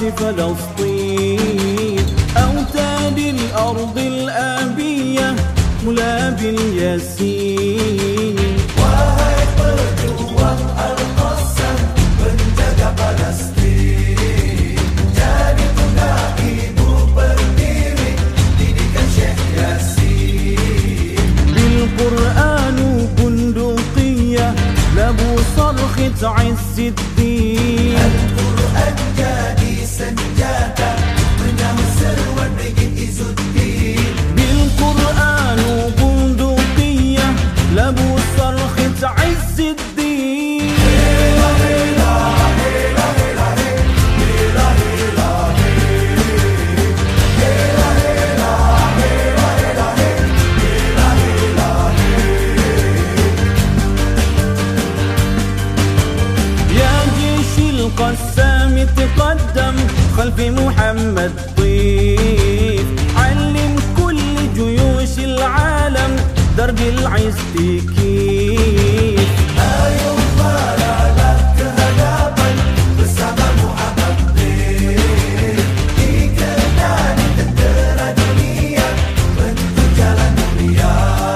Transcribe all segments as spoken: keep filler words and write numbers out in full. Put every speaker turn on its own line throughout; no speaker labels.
فلسطين أوتاد الأرض الآبية ملا بالياسين.
Wahai pejuang Al-Qassam, penjaga Palestin, jadi tunggal ibu berdiri, didikan Syekh Yasin.
بالقرآن بندقية لابو صرخة عز الدين.
Al-Quran jadi senjata menyambut seruan Brigit Izzuddin.
بالقرآن بندقية لابو صرخة عز الدين. يا جيش القسام تقدم خلف محمد طيف، علم كل جيوش العالم درب العز كيف.
Ayo maralah ke hadapan bersama Muhammad bin, dikenali tentera dunia bentuk jalan mulia.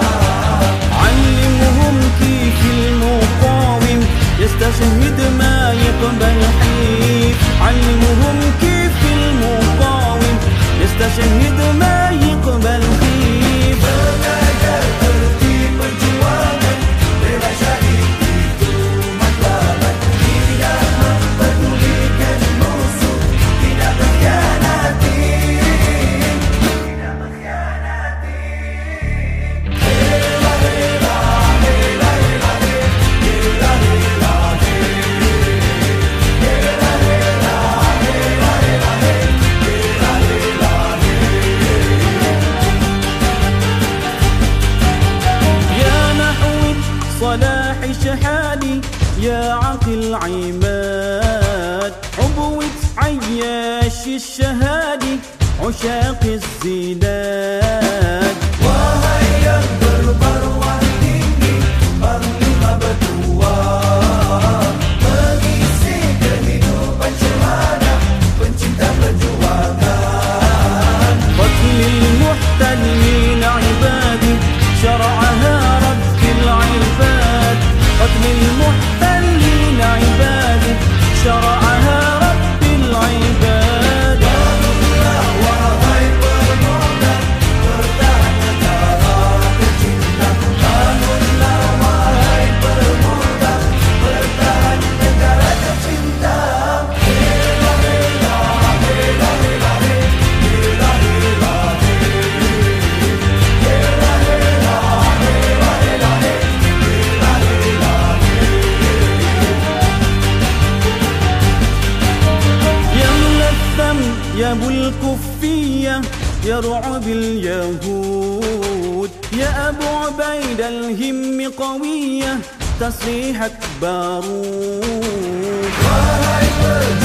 علمهم كيف المقاوم يستشهد ما يقبل حيف. علمهم كيف المقاوم يستشهد ما يقبل حيف.
Mengajar erti perjuangan, bela syahid itu matlamat. Tidak mempedulikan musuh, tidak berkhianati, tidak berkhianati. Hela hela hela hela hela hela hela hela hela hela hela hela.
يا نحو صلاح شحادي يا عقل عماد، عبوة عياش الشهادي عشاق الزيدان.
Wahai yang bermaruah tinggi, panglima berdua, mengisi kehidupan cemana, pencinta perjuangan.
قتل المحتلين عبادي شرعها رب العباد. قتل المحتلين عبادي شرعها رب العباد.
Bangunlah wahai pemuda, bertahan negara tercinta. Bangunlah wahai pemuda, bertahan negara tercinta. Hela hela hela hela hela hela hela hela hela hela hela hela.
يا ملثم يا ابو الكفية يا رعب اليهود، يا ابو عبيد الهم قوية تصريحك بارود.
Wahai